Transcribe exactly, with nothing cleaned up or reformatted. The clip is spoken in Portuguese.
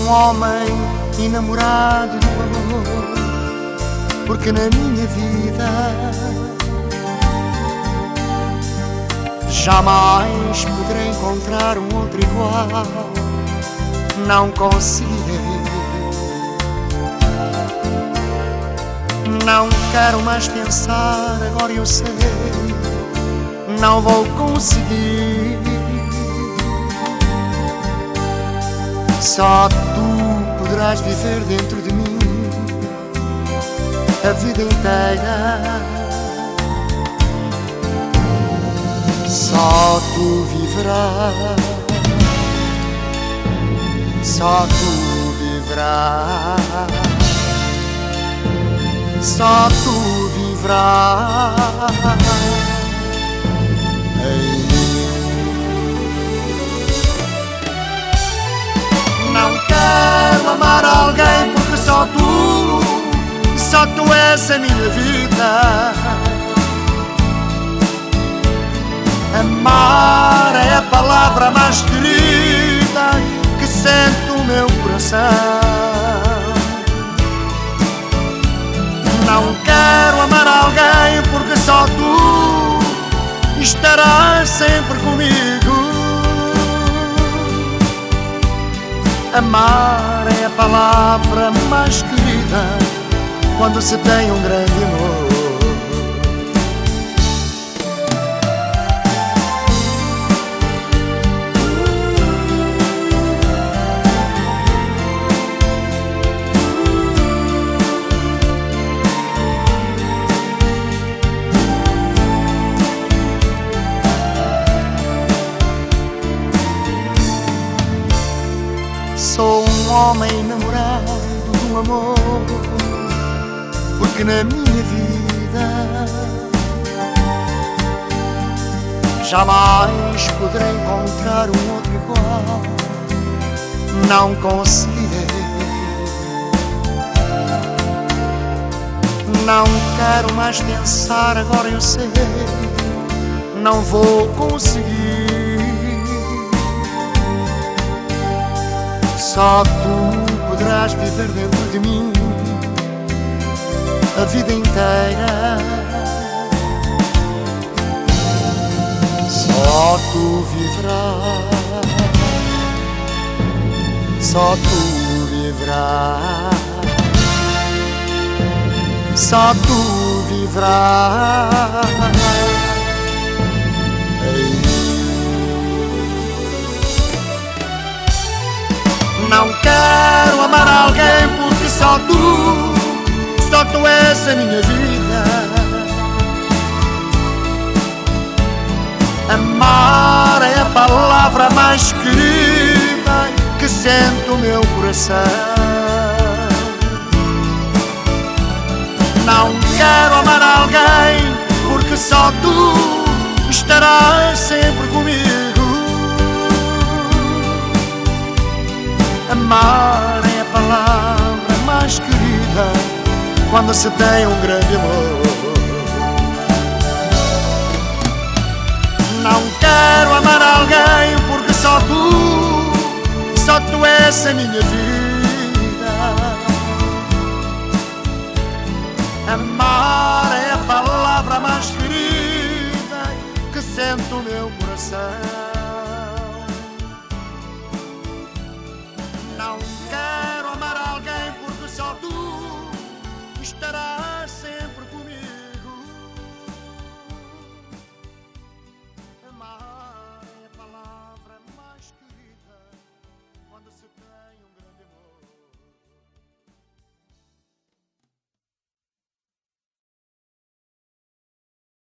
um homem enamorado do amor, porque na minha vida jamais poderei encontrar um outro igual. Não conseguirei. Não quero mais pensar, agora eu sei, não vou conseguir. Só tu poderás viver dentro de mim a vida inteira. Só tu viverás, só tu viverás, só tu viverás em mim. Não quero amar alguém porque só tu, só tu és a minha vida. Amar é a palavra mais querida que sente o meu coração. Não quero amar alguém porque só tu estarás sempre comigo. Amar é a palavra mais querida quando se tem um grande amor. Sou um homem enamorado do amor, porque na minha vida jamais poderei encontrar um outro igual. Não conseguirei. Não quero mais pensar, agora eu sei, não vou conseguir. Só tu poderás viver dentro de mim a vida inteira. Só tu viverás, só tu viverás, só tu viverás em mim. Não quero amar alguém porque só tu, só tu és a minha vida. Amar é a palavra mais querida que sente o meu coração. Não quero amar alguém porque só tu estarás sempre comigo. Amar é a palavra mais querida quando se tem um grande amor. Não quero amar alguém porque só tu, só tu és a minha vida. Amar é a palavra mais querida que sente o meu coração. Não quero amar alguém porque só tu estarás